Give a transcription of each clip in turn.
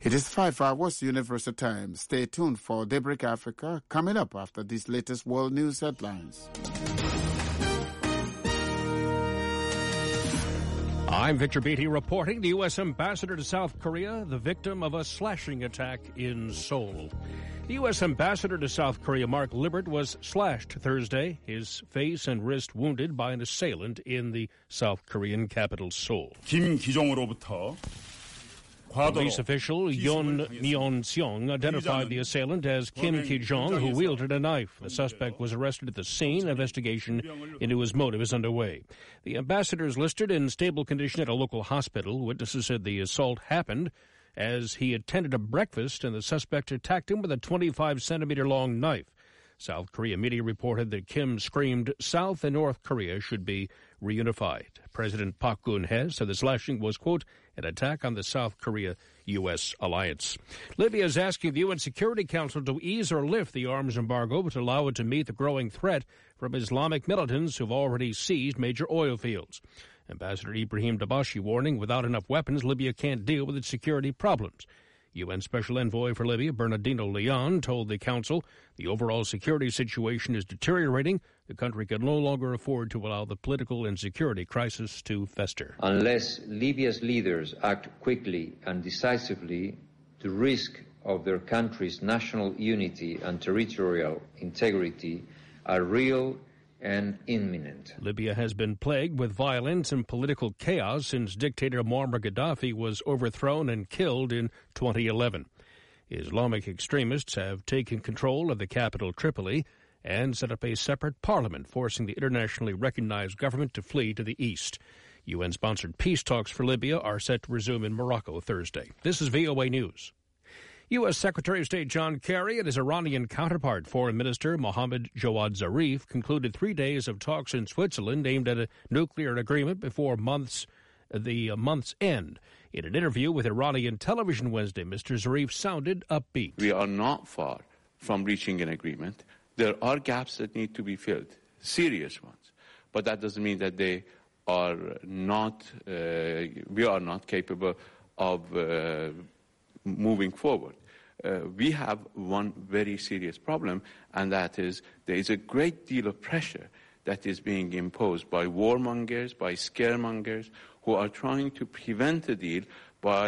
It is 5 hours Universal Time. Stay tuned for Daybreak Africa coming up after these latest world news headlines. I'm Victor Beatty reporting. The U.S. ambassador to South Korea, the victim of a slashing attack in Seoul. The U.S. ambassador to South Korea, Mark Libbert, was slashed Thursday, his face and wrist wounded by an assailant in the South Korean capital, Seoul. 김기정으로부터 Police official Yoon Myeon-seong identified the assailant as Kim Ki-jong, who wielded a knife. The suspect was arrested at the scene. Investigation into his motive is underway. The ambassador is listed in stable condition at a local hospital. Witnesses said the assault happened as he attended a breakfast and the suspect attacked him with a 25-centimeter-long knife. South Korea media reported that Kim screamed South and North Korea should be reunified. President Park Geun-hye said the slashing was, quote, an attack on the South Korea-U.S. alliance. Libya is asking the UN Security Council to ease or lift the arms embargo to allow it to meet the growing threat from Islamic militants who've already seized major oil fields. Ambassador Ibrahim Dabashi warning without enough weapons, Libya can't deal with its security problems. UN Special Envoy for Libya, Bernardino Leon, told the Council the overall security situation is deteriorating. The country can no longer afford to allow the political and security crisis to fester. Unless Libya's leaders act quickly and decisively, the risk of their country's national unity and territorial integrity are real and imminent. Libya has been plagued with violence and political chaos since dictator Muammar Gaddafi was overthrown and killed in 2011. Islamic extremists have taken control of the capital, Tripoli, and set up a separate parliament, forcing the internationally recognized government to flee to the east. UN-sponsored peace talks for Libya are set to resume in Morocco Thursday. This is VOA News. U.S. Secretary of State John Kerry and his Iranian counterpart, Foreign Minister Mohammad Jawad Zarif, concluded 3 days of talks in Switzerland aimed at a nuclear agreement before the month's end. In an interview with Iranian television Wednesday, Mr. Zarif sounded upbeat. We are not far from reaching an agreement. There are gaps that need to be filled, serious ones, but that doesn't mean that they are not. We are not capable of moving forward. We have one very serious problem, and that is there is a great deal of pressure that is being imposed by warmongers, by scaremongers, who are trying to prevent a deal by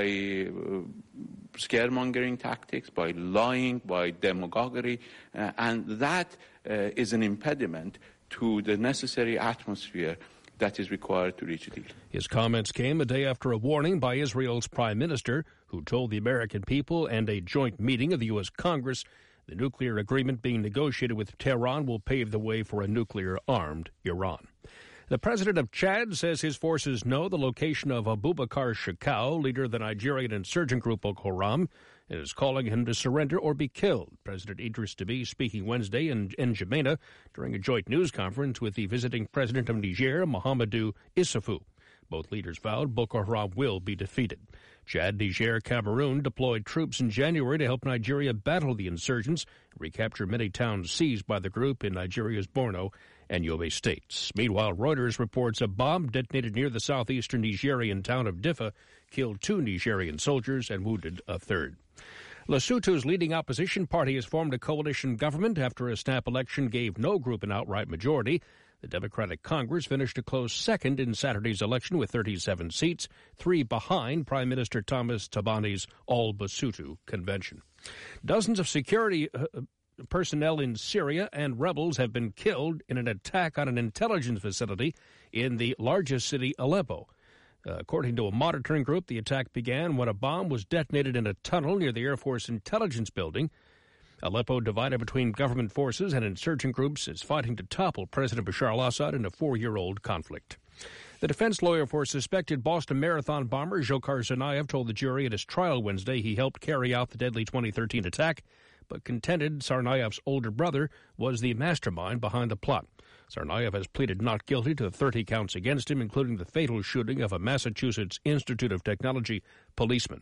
scaremongering tactics, by lying, by demagoguery, and that is an impediment to the necessary atmosphere that is required to reach a deal. His comments came a day after a warning by Israel's prime minister, who told the American people and a joint meeting of the U.S. Congress the nuclear agreement being negotiated with Tehran will pave the way for a nuclear-armed Iran. The president of Chad says his forces know the location of Abubakar Shekau, leader of the Nigerian insurgent group Boko Haram, and is calling him to surrender or be killed. President Idris Deby speaking Wednesday in N'Djamena during a joint news conference with the visiting president of Niger, Mahamadou Issoufou. Both leaders vowed Boko Haram will be defeated. Chad, Niger, Cameroon deployed troops in January to help Nigeria battle the insurgents and recapture many towns seized by the group in Nigeria's Borno and Yobe states. Meanwhile, Reuters reports a bomb detonated near the southeastern Nigerian town of Diffa killed 2 Nigerian soldiers and wounded a third. Lesotho's leading opposition party has formed a coalition government after a snap election gave no group an outright majority. The Democratic Congress finished a close second in Saturday's election with 37 seats, 3 behind Prime Minister Thomas Tabani's All-Basotho convention. Dozens of security personnel in Syria and rebels have been killed in an attack on an intelligence facility in the largest city, Aleppo. According to a monitoring group, the attack began when a bomb was detonated in a tunnel near the Air Force Intelligence Building. Aleppo, divided between government forces and insurgent groups, is fighting to topple President Bashar al-Assad in a 4-year-old conflict. The defense lawyer for suspected Boston Marathon bomber Dzhokhar Tsarnaev told the jury at his trial Wednesday he helped carry out the deadly 2013 attack, but contended Tsarnaev's older brother was the mastermind behind the plot. Tsarnaev has pleaded not guilty to 30 counts against him, including the fatal shooting of a Massachusetts Institute of Technology policeman.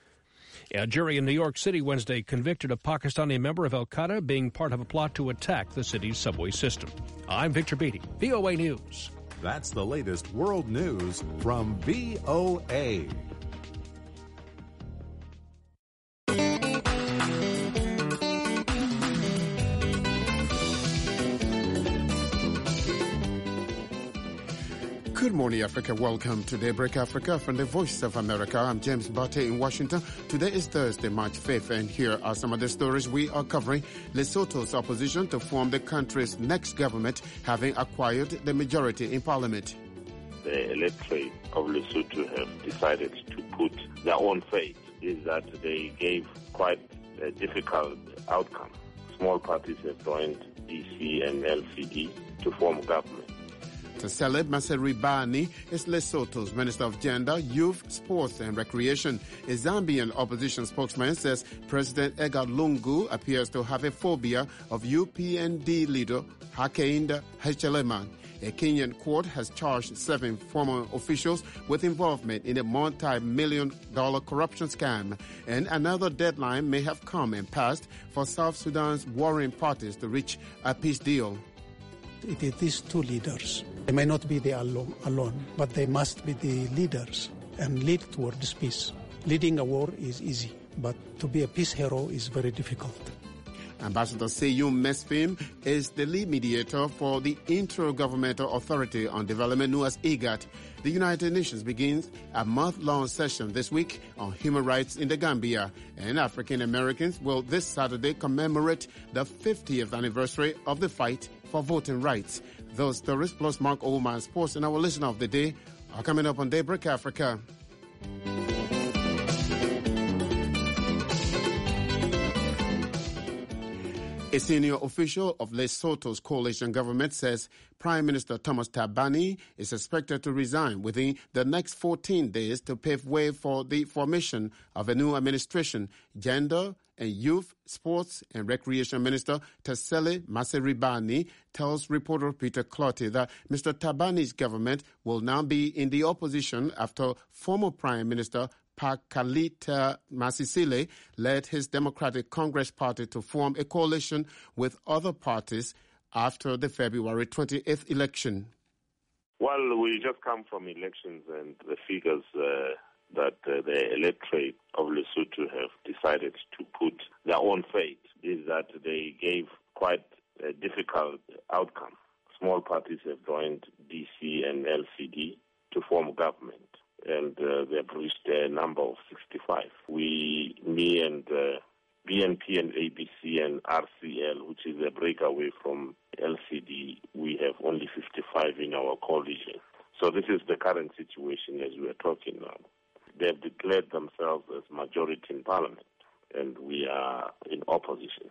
A jury in New York City Wednesday convicted a Pakistani member of al-Qaeda being part of a plot to attack the city's subway system. I'm Victor Beatty, VOA News. That's the latest world news from VOA. Good morning, Africa. Welcome to Daybreak Africa from the Voice of America. I'm James Barter in Washington. Today is Thursday, March 5th, and here are some of the stories we are covering. Lesotho's opposition to form the country's next government, having acquired the majority in parliament. The electorate of Lesotho have decided to put their own fate, is that they gave quite a difficult outcome. Small parties have joined DC and LCD to form government. Tesele Maseribani is Lesotho's Minister of Gender, Youth, Sports and Recreation. A Zambian opposition spokesman says President Edgar Lungu appears to have a phobia of UPND leader Hakainde Hichilema. A Kenyan court has charged 7 former officials with involvement in a multi-million-dollar corruption scam. And another deadline may have come and passed for South Sudan's warring parties to reach a peace deal. It is these two leaders. They may not be there alone, but they must be the leaders and lead towards peace. Leading a war is easy, but to be a peace hero is very difficult. Ambassador Seyum Mesfin is the lead mediator for the Intergovernmental Authority on Development, known as IGAD. The United Nations begins a month-long session this week on human rights in the Gambia, and African Americans will this Saturday commemorate the 50th anniversary of the fight for voting rights. Those stories plus Mark Oman Sports and our listener of the day are coming up on Daybreak Africa. A senior official of Lesotho's coalition government says Prime Minister Thomas Thabane is expected to resign within the next 14 days to pave way for the formation of a new administration. Gender and Youth, Sports and Recreation Minister Tesele Maseribani tells reporter Peter Clotty that Mr. Thabane's government will now be in the opposition after former Prime Minister Pakalita Masisile led his Democratic Congress Party to form a coalition with other parties after the February 28th election. Well, we just come from elections, and the figures that the electorate of Lesotho have decided to put their own fate is that they gave quite a difficult outcome. Small parties have joined DC and LCD to form government, and they have reached a number of 65. Me and BNP and ABC and RCL, which is a breakaway from LCD, we have only 55 in our coalition. So this is the current situation as we are talking now. They have declared themselves as majority in parliament, and we are in opposition.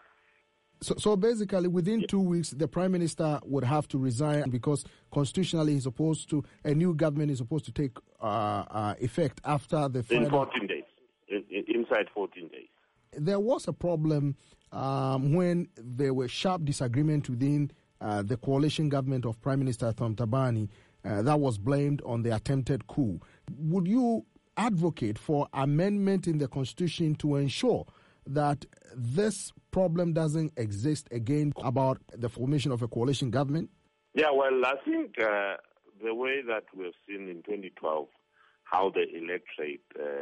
So basically, within 2 weeks, the Prime Minister would have to resign because constitutionally a new government is supposed to take effect after the final... In 14 days, inside 14 days. There was a problem when there were sharp disagreement within the coalition government of Prime Minister Tom Thabane that was blamed on the attempted coup. Would you advocate for amendment in the constitution to ensure that this problem doesn't exist again about the formation of a coalition government? Yeah, well, I think the way that we have seen in 2012 how the electorate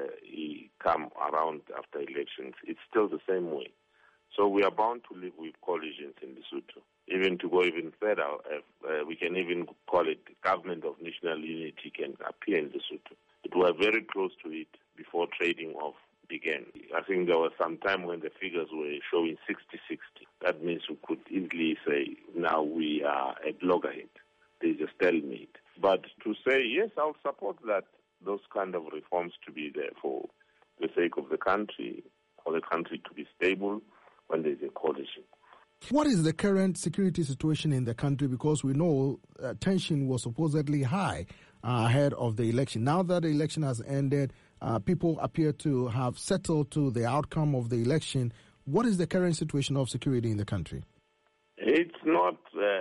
come around after elections, it's still the same way. So we are bound to live with coalitions in Lesotho. Even to go even further, we can even call it government of national unity can appear in Lesotho. It was very close to it before trading off began. I think there was some time when the figures were showing 60-60. That means we could easily say now we are at loggerhead. There's a stalemate. But to say, yes, I'll support that, those kind of reforms to be there for the sake of the country, for the country to be stable when there's a coalition. What is the current security situation in the country? Because we know tension was supposedly high ahead of the election. Now that the election has ended, people appear to have settled to the outcome of the election. What is the current situation of security in the country? It's not,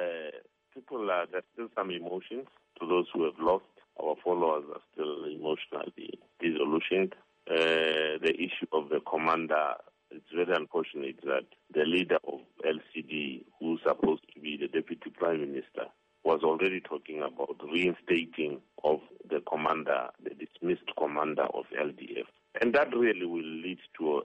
there's still some emotions to those who have lost. Our followers are still emotionally disillusioned. The issue of the commander, it's very unfortunate that the leader of LCD, who's supposed to be the deputy prime minister, was already talking about reinstating of the commander, the dismissed commander of LDF. And that really will lead to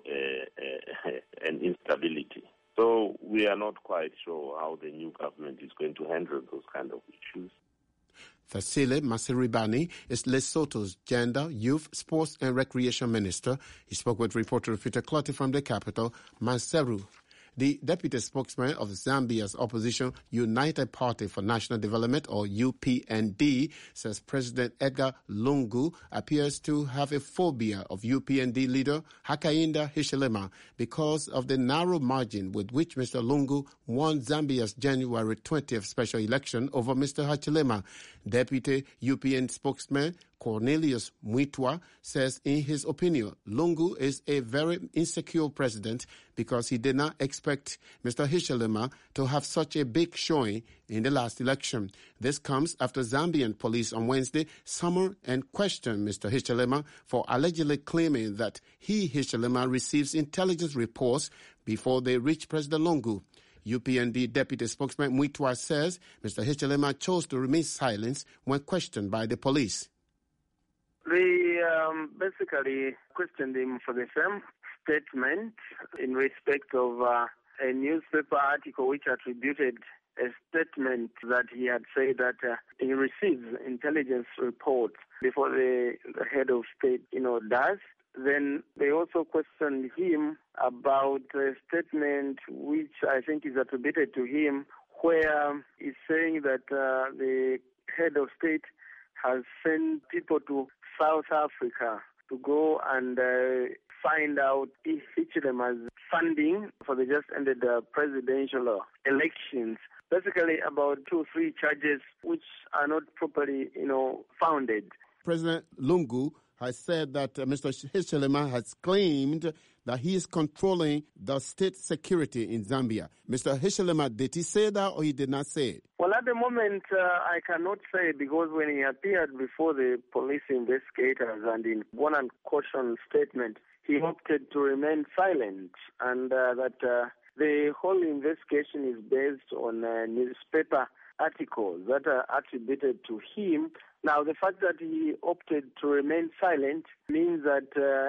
an instability. So we are not quite sure how the new government is going to handle those kind of issues. Thesile Masiribani is Lesotho's Gender, Youth, Sports and Recreation Minister. He spoke with reporter Peter Clotty from the capital, Maseru. The deputy spokesman of Zambia's opposition United Party for National Development, or UPND, says President Edgar Lungu appears to have a phobia of UPND leader Hakainde Hichilema because of the narrow margin with which Mr. Lungu won Zambia's January 20th special election over Mr. Hichilema. Deputy UPN spokesman Cornelius Mwitwa says in his opinion, Lungu is a very insecure president because he did not expect Mr. Hichilema to have such a big showing in the last election. This comes after Zambian police on Wednesday summoned and questioned Mr. Hichilema for allegedly claiming that Hichilema receives intelligence reports before they reach President Lungu. UPND deputy spokesman Mwitwa says Mr. Hichilema chose to remain silent when questioned by the police. They basically questioned him for the same statement in respect of a newspaper article which attributed a statement that he had said that he receives intelligence reports before the head of state, does. Then they also questioned him about a statement which I think is attributed to him where he's saying that the head of state has sent people to South Africa to go and find out if Hichilema's funding for the just ended presidential elections. Basically about 2 or 3 charges which are not properly, founded. President Lungu has said that Mr. Hichilema has claimed that he is controlling the state security in Zambia. Mr. Hichilema, did he say that or he did not say it? Well, at the moment, I cannot say because when he appeared before the police investigators and in one and caution statement, he opted to remain silent and that the whole investigation is based on newspaper articles that are attributed to him. Now, the fact that he opted to remain silent means that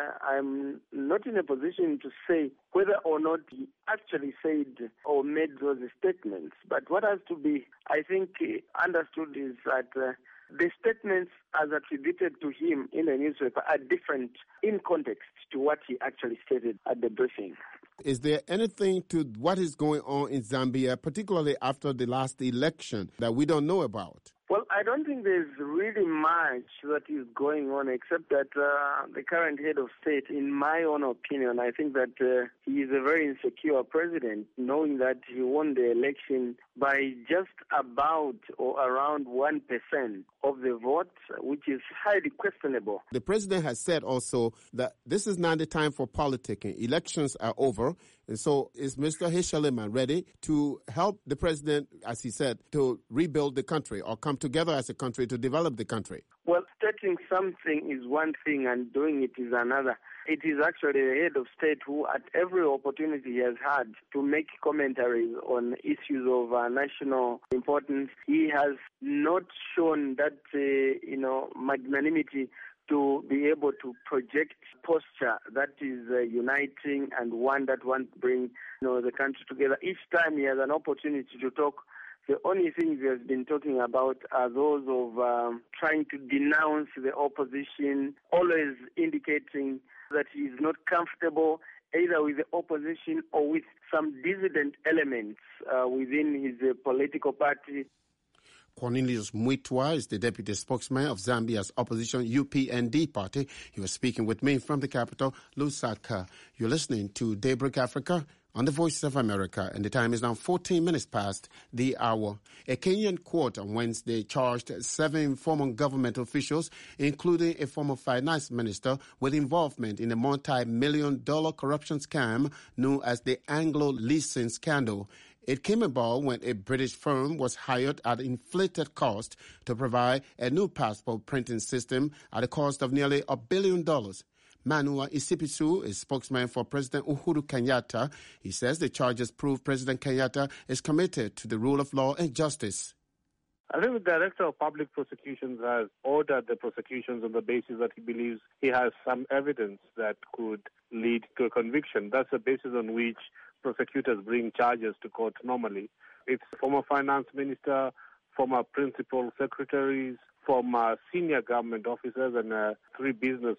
I'm not in a position to say whether or not he actually said or made those statements. But what has to be, I think, understood is that the statements as attributed to him in the newspaper are different in context to what he actually stated at the briefing. Is there anything to what is going on in Zambia, particularly after the last election, that we don't know about? Well, I don't think there's really much that is going on except that the current head of state, in my own opinion, I think that he is a very insecure president, knowing that he won the election by just about or around 1% of the vote, which is highly questionable. The president has said also that this is not the time for politicking. Elections are over. And so is Mr. Hichilema ready to help the president, as he said, to rebuild the country or come together as a country to develop the country? Well, stating something is one thing and doing it is another. It is actually the head of state who, at every opportunity he has had to make commentaries on issues of national importance, he has not shown that, magnanimity to be able to project posture that is uniting and one that wants to bring the country together. Each time he has an opportunity to talk, the only things he has been talking about are those of trying to denounce the opposition, always indicating that he is not comfortable either with the opposition or with some dissident elements within his political party. Cornelius Mwitwa is the deputy spokesman of Zambia's opposition UPND party. He was speaking with me from the capital, Lusaka. You're listening to Daybreak Africa on the Voice of America, and the time is now 14 minutes past the hour. A Kenyan court on Wednesday charged 7 former government officials, including a former finance minister, with involvement in a multi-million-dollar corruption scam known as the Anglo Leasing scandal. It came about when a British firm was hired at inflated cost to provide a new passport printing system at a cost of nearly $1 billion. Manua Isipisu is spokesman for President Uhuru Kenyatta. He says the charges prove President Kenyatta is committed to the rule of law and justice. I think the Director of Public Prosecutions has ordered the prosecutions on the basis that he believes he has some evidence that could lead to a conviction. That's the basis on which prosecutors bring charges to court normally. It's former finance minister, former principal secretaries, former senior government officers, and 3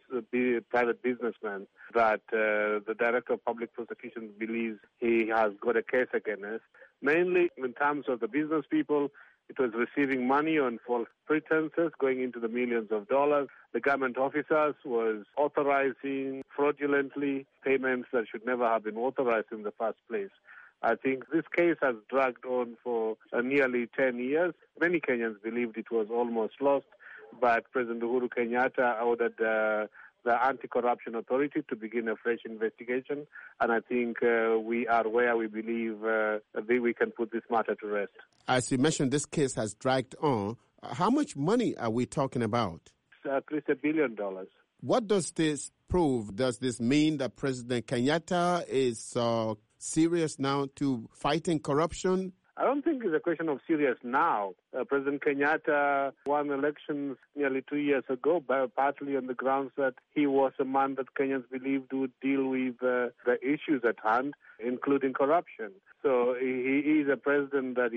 private businessmen that the Director of Public Prosecutions believes he has got a case against. Mainly in terms of the business people, it was receiving money on false pretenses, going into the millions of dollars. The government officers was authorizing fraudulently payments that should never have been authorized in the first place. I think this case has dragged on for nearly 10 years. Many Kenyans believed it was almost lost, but President Uhuru Kenyatta ordered the Anti-Corruption Authority to begin a fresh investigation, and I think we are where we believe we can put this matter to rest. As you mentioned, this case has dragged on. How much money are we talking about? At least $1 billion. What does this prove? Does this mean that President Kenyatta is serious now to fighting corruption? I don't think it's a question of serious now. President Kenyatta won elections nearly 2 years ago, partly on the grounds that he was a man that Kenyans believed would deal with the issues at hand, including corruption. So he is a president that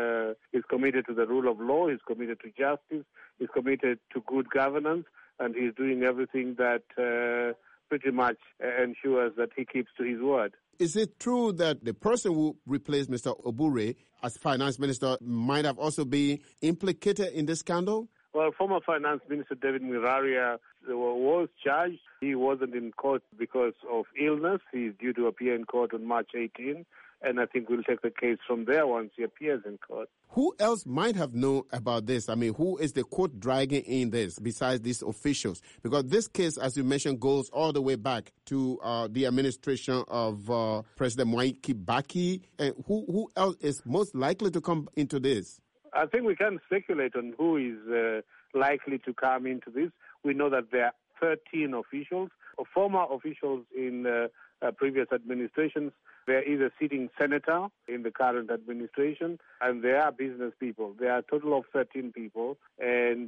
is committed to the rule of law, he's committed to justice, he's committed to good governance, and he's doing everything that pretty much ensures that he keeps to his word. Is it true that the person who replaced Mr. Obure as finance minister might have also been implicated in this scandal? Well, former finance minister David Miraria was charged. He wasn't in court because of illness. He's due to appear in court on March 18, and I think we'll take the case from there once he appears in court. Who else might have known about this? I mean, who is the court dragging in this besides these officials? Because this case, as you mentioned, goes all the way back to the administration of President Mwai Kibaki. And who else is most likely to come into this? I think we can speculate on who is likely to come into this. We know that there are 13 officials, former officials in previous administrations. There is a sitting senator in the current administration, and there are business people. There are a total of 13 people, and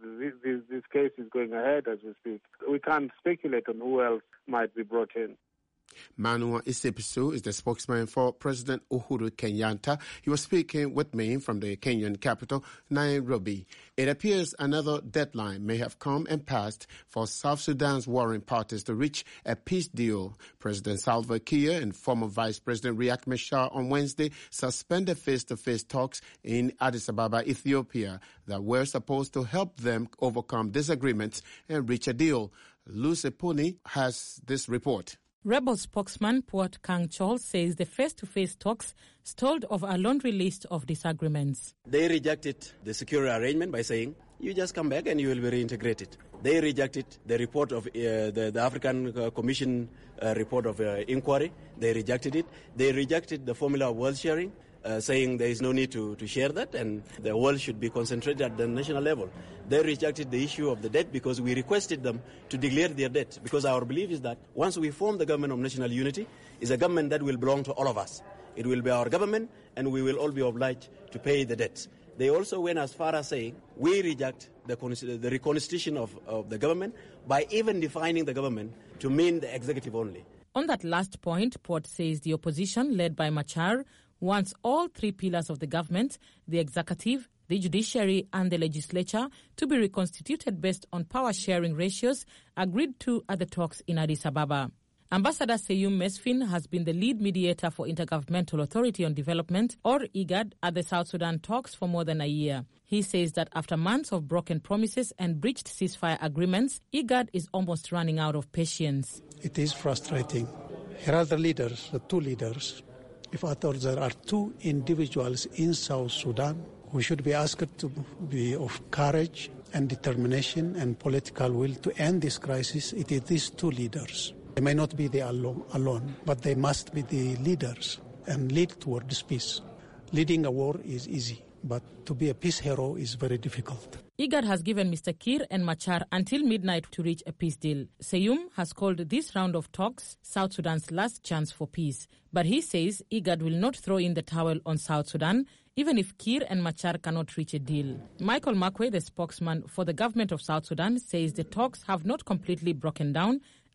this case is going ahead as we speak. We can't speculate on who else might be brought in. Manuel Isepisu is the spokesman for President Uhuru Kenyatta. He was speaking with me from the Kenyan capital, Nairobi. It appears another deadline may have come and passed for South Sudan's warring parties to reach a peace deal. President Salva Kiir and former Vice President Riek Machar on Wednesday suspended face-to-face talks in Addis Ababa, Ethiopia, that were supposed to help them overcome disagreements and reach a deal. Lucy Puni has this report. Rebel spokesman Puat Kang Chol says the face-to-face talks stalled over a laundry list of disagreements. They rejected the security arrangement by saying, you just come back and you will be reintegrated. They rejected the report of the African Commission report of inquiry. They rejected it. They rejected the formula of wealth sharing, saying there is no need to share that and the wealth should be concentrated at the national level. They rejected the issue of the debt because we requested them to declare their debt, because our belief is that once we form the government of national unity, it's a government that will belong to all of us. It will be our government and we will all be obliged to pay the debts. They also went as far as saying we reject the reconstitution of the government by even defining the government to mean the executive only. On that last point, Port says the opposition, led by Machar, wants all 3 pillars of the government, the executive, the judiciary and the legislature, to be reconstituted based on power-sharing ratios agreed to at the talks in Addis Ababa. Ambassador Seyum Mesfin has been the lead mediator for Intergovernmental Authority on Development, or IGAD, at the South Sudan talks for more than a year. He says that after months of broken promises and breached ceasefire agreements, IGAD is almost running out of patience. It is frustrating. Here are the leaders, the 2 leaders. If I thought there are 2 individuals in South Sudan who should be asked to be of courage and determination and political will to end this crisis, it is these 2 leaders. They may not be the alone, but they must be the leaders and lead towards peace. Leading a war is easy, but to be a peace hero is very difficult. IGAD has given Mr. Kiir and Machar until midnight to reach a peace deal. Seyum has called this round of talks South Sudan's last chance for peace. But he says IGAD will not throw in the towel on South Sudan, even if Kiir and Machar cannot reach a deal. Michael Makwe, the spokesman for the government of South Sudan, says the talks have not completely broken down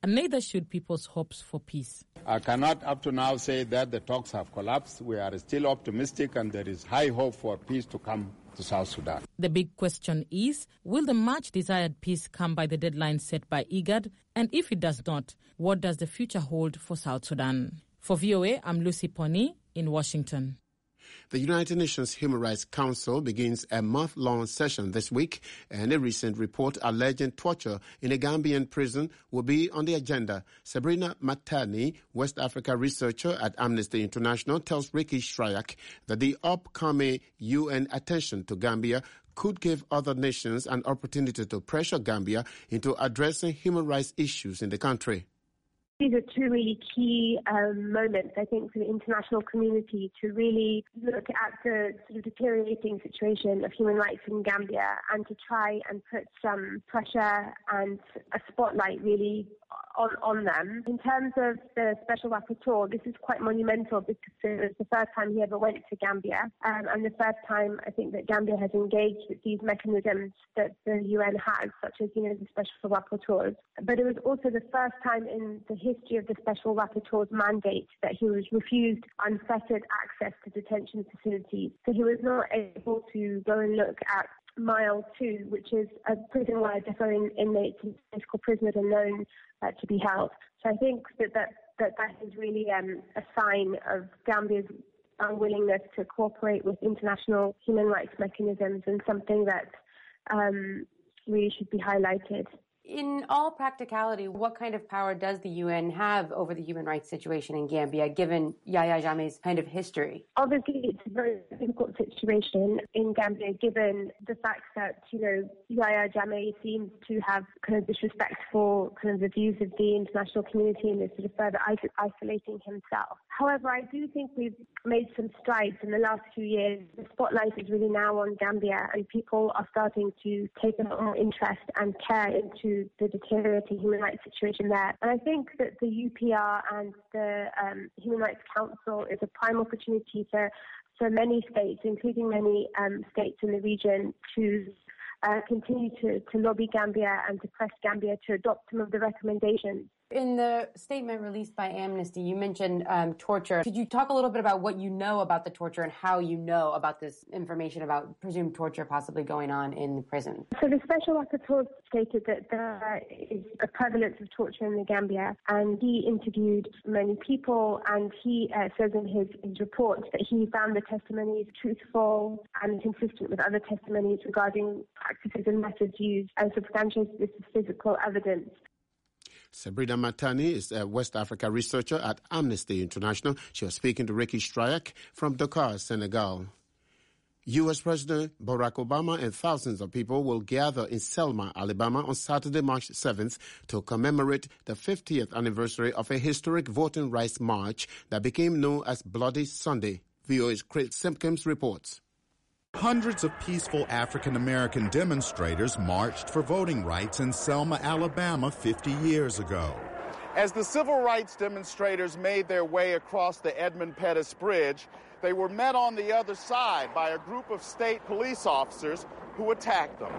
and neither should people's hopes for peace. I cannot up to now say that the talks have collapsed. We are still optimistic and there is high hope for peace to come to South Sudan. The big question is, will the much desired peace come by the deadline set by IGAD? And if it does not, what does the future hold for South Sudan? For VOA, I'm Lucy Poni in Washington. The United Nations Human Rights Council begins a month-long session this week, and a recent report alleging torture in a Gambian prison will be on the agenda. Sabrina Matani, West Africa researcher at Amnesty International, tells Ricky Shryak that the upcoming UN attention to Gambia could give other nations an opportunity to pressure Gambia into addressing human rights issues in the country. These are two really key moments, I think, for the international community to really look at the sort of deteriorating situation of human rights in Gambia and to try and put some pressure and a spotlight really on them. In terms of the Special Rapporteur, this is quite monumental because it was the first time he ever went to Gambia and the first time I think that Gambia has engaged with these mechanisms that the UN has, such as, the Special Rapporteurs. But it was also the first time in the history of the Special Rapporteur's mandate that he was refused unfettered access to detention facilities. So he was not able to go and look at Mile 2, which is a prison where different inmates and political prisoners are known to be held. So I think that is really a sign of Gambia's unwillingness to cooperate with international human rights mechanisms and something that really should be highlighted. In all practicality, what kind of power does the UN have over the human rights situation in Gambia, given Yahya Jammeh's kind of history? Obviously, it's a very difficult situation in Gambia, given the fact that, Yahya Jammeh seems to have kind of disrespect for kind of the views of the international community and is sort of further isolating himself. However, I do think we've made some strides in the last few years. The spotlight is really now on Gambia, and people are starting to take a lot more interest and care into the deteriorating human rights situation there. And I think that the UPR and the Human Rights Council is a prime opportunity for many states, including many states in the region, to continue to lobby Gambia and to press Gambia to adopt some of the recommendations. In the statement released by Amnesty, you mentioned torture. Could you talk a little bit about what you know about the torture and how you know about this information about presumed torture possibly going on in the prison? So the Special Rapporteur stated that there is a prevalence of torture in the Gambia, and he interviewed many people, and he says in his report that he found the testimonies truthful and consistent with other testimonies regarding practices and methods used, and substantiates this with physical evidence. Sabrina Matani is a West Africa researcher at Amnesty International. She was speaking to Ricky Shryak from Dakar, Senegal. U.S. President Barack Obama and thousands of people will gather in Selma, Alabama on Saturday, March 7th to commemorate the 50th anniversary of a historic voting rights march that became known as Bloody Sunday. VOA's Chris Simpkins reports. Hundreds of peaceful African-American demonstrators marched for voting rights in Selma, Alabama 50 years ago. As the civil rights demonstrators made their way across the Edmund Pettus Bridge, they were met on the other side by a group of state police officers who attacked them.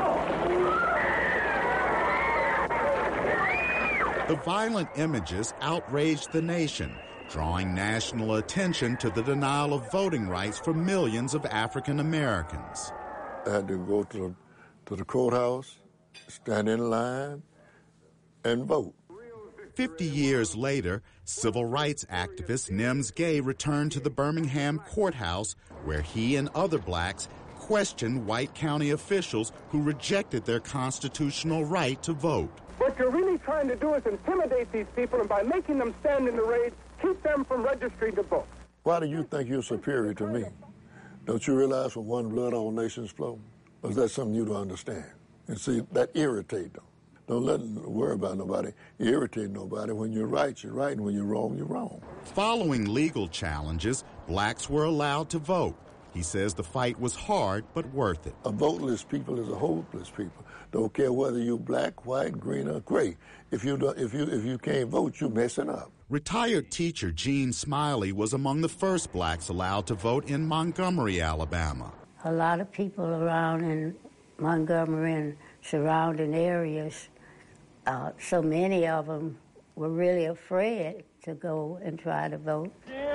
The violent images outraged the nation, drawing national attention to the denial of voting rights for millions of African Americans. I had to go to the courthouse, stand in line, and vote. 50 years later, civil rights activist Nems Gay returned to the Birmingham courthouse, where he and other blacks questioned white county officials who rejected their constitutional right to vote. What you're really trying to do is intimidate these people, and by making them stand in the raid, keep them from registering to vote. Why do you think you're superior to me? Don't you realize from one blood all nations flow? Or is that something you don't understand? And see, that irritates them. Don't let them worry about nobody. You irritate nobody. When you're right, you're right, and when you're wrong, you're wrong. Following legal challenges, blacks were allowed to vote. He says the fight was hard, but worth it. A voteless people is a hopeless people. Don't care whether you're black, white, green, or gray. If you can't vote, you're messing up. Retired teacher Gene Smiley was among the first blacks allowed to vote in Montgomery, Alabama. A lot of people around in Montgomery and surrounding areas So many of them were really afraid to go and try to vote.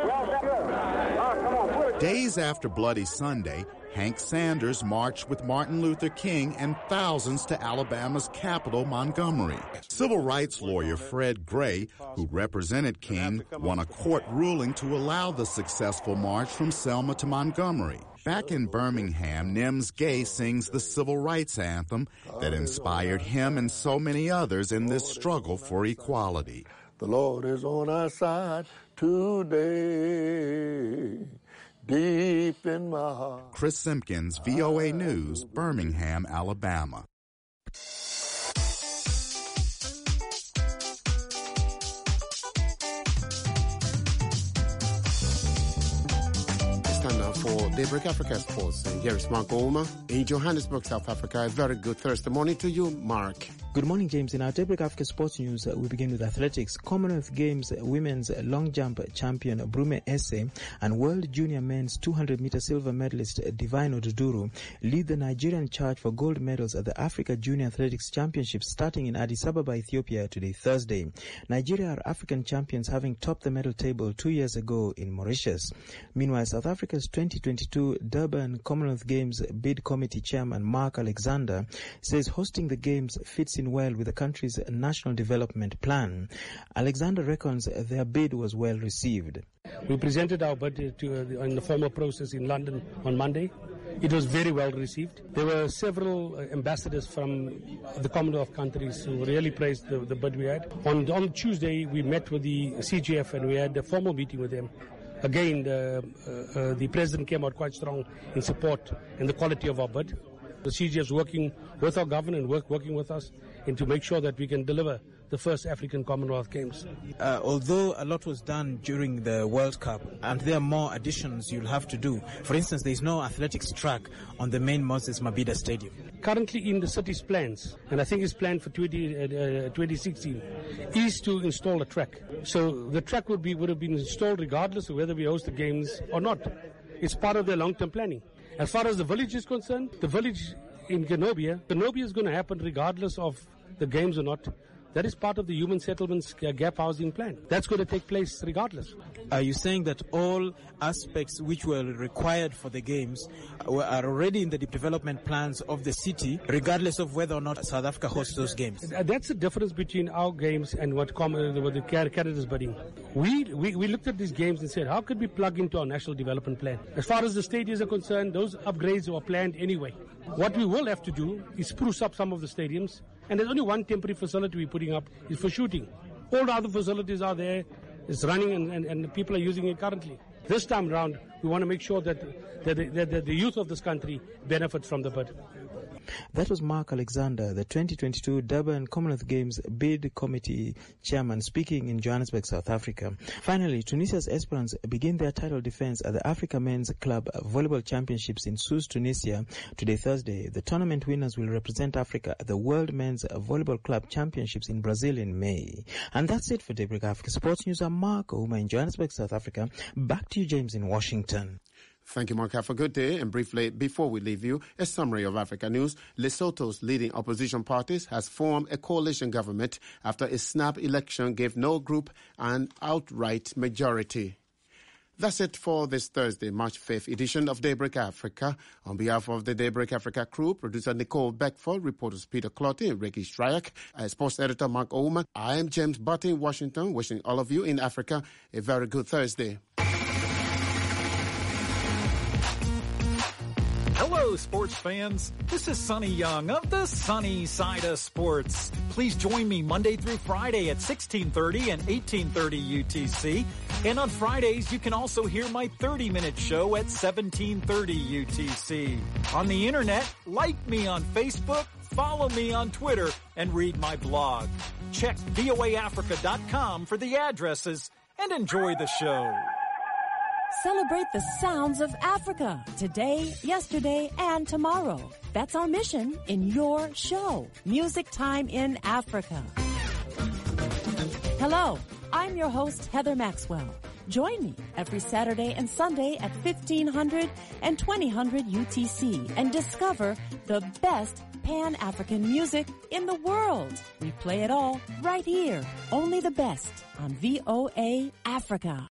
Days after Bloody Sunday, Hank Sanders marched with Martin Luther King and thousands to Alabama's capital, Montgomery. Civil rights lawyer Fred Gray, who represented King, won a court ruling to allow the successful march from Selma to Montgomery. Back in Birmingham, Nims Gay sings the civil rights anthem that inspired him and so many others in this struggle for equality. The Lord is on our side today, deep in my heart. Chris Simpkins, VOA News, Birmingham, Alabama. For Daybreak Africa Sports. And here is Mark Ouma in Johannesburg, South Africa. A very good Thursday morning to you, Mark. Good morning, James. In our Daybreak Africa Sports News, we begin with athletics. Commonwealth Games women's long jump champion Brume Esse and World Junior men's 200-meter silver medalist Divine Oduduru lead the Nigerian charge for gold medals at the Africa Junior Athletics Championships starting in Addis Ababa, Ethiopia today, Thursday. Nigeria are African champions, having topped the medal table 2 years ago in Mauritius. Meanwhile, South Africa's 2022 Durban Commonwealth Games Bid Committee Chairman Mark Alexander says hosting the Games fits in well with the country's national development plan. Alexander reckons their bid was well received. We presented our bid in the formal process in London on Monday. It was very well received. There were several ambassadors from the Commonwealth countries who really praised the bid we had. On Tuesday, we met with the CGF and we had a formal meeting with them. Again, the President came out quite strong in support and the quality of our bid. The CGF is working with our government and working with us and to make sure that we can deliver the first African Commonwealth Games. Although a lot was done during the World Cup, and there are more additions you'll have to do. For instance, there is no athletics track on the main Moses Mabhida Stadium. Currently in the city's plans, and I think it's planned for 2016, is to install a track. So the track would have been installed regardless of whether we host the Games or not. It's part of their long-term planning. As far as the village is concerned, the village in Genobia is going to happen regardless of the Games or not. That is part of the Human Settlements Gap Housing Plan. That's going to take place regardless. Are you saying that all aspects which were required for the Games are already in the development plans of the city, regardless of whether or not South Africa hosts those Games? That's the difference between our Games and what the Canada's bidding. We looked at these Games and said, how could we plug into our national development plan? As far as the stadiums are concerned, those upgrades were planned anyway. What we will have to do is spruce up some of the stadiums. And there's only one temporary facility we're putting up is for shooting. All the other facilities are there, it's running, and people are using it currently. This time around, we want to make sure that the youth of this country benefits from the bid. That was Mark Alexander, the 2022 Durban Commonwealth Games Bid Committee Chairman, speaking in Johannesburg, South Africa. Finally, Tunisia's Esperance begin their title defense at the Africa Men's Club Volleyball Championships in Sousse, Tunisia, today, Thursday. The tournament winners will represent Africa at the World Men's Volleyball Club Championships in Brazil in May. And that's it for Daybreak Africa Sports News. I'm Mark Ouma in Johannesburg, South Africa. Back to you, James, in Washington. Thank you, Mark. Have a good day. And briefly, before we leave you, a summary of Africa news. Lesotho's leading opposition parties has formed a coalition government after a snap election gave no group an outright majority. That's it for this Thursday, March 5th edition of Daybreak Africa. On behalf of the Daybreak Africa crew, producer Nicole Beckford, reporters Peter Clotty and Ricky Stryak, sports editor Mark Ouma, I am James Butt in Washington, wishing all of you in Africa a very good Thursday. Hello, sports fans. This is Sonny Young of the Sunny Side of Sports. Please join me Monday through Friday at 1630 and 1830 UTC. And on Fridays, you can also hear my 30-minute show at 1730 UTC. On the internet, like me on Facebook, follow me on Twitter, and read my blog. Check voaafrica.com for the addresses and enjoy the show. Celebrate the sounds of Africa today, yesterday, and tomorrow. That's our mission in your show, Music Time in Africa. Hello, I'm your host, Heather Maxwell. Join me every Saturday and Sunday at 1500 and 2000 UTC and discover the best Pan-African music in the world. We play it all right here. Only the best on VOA Africa.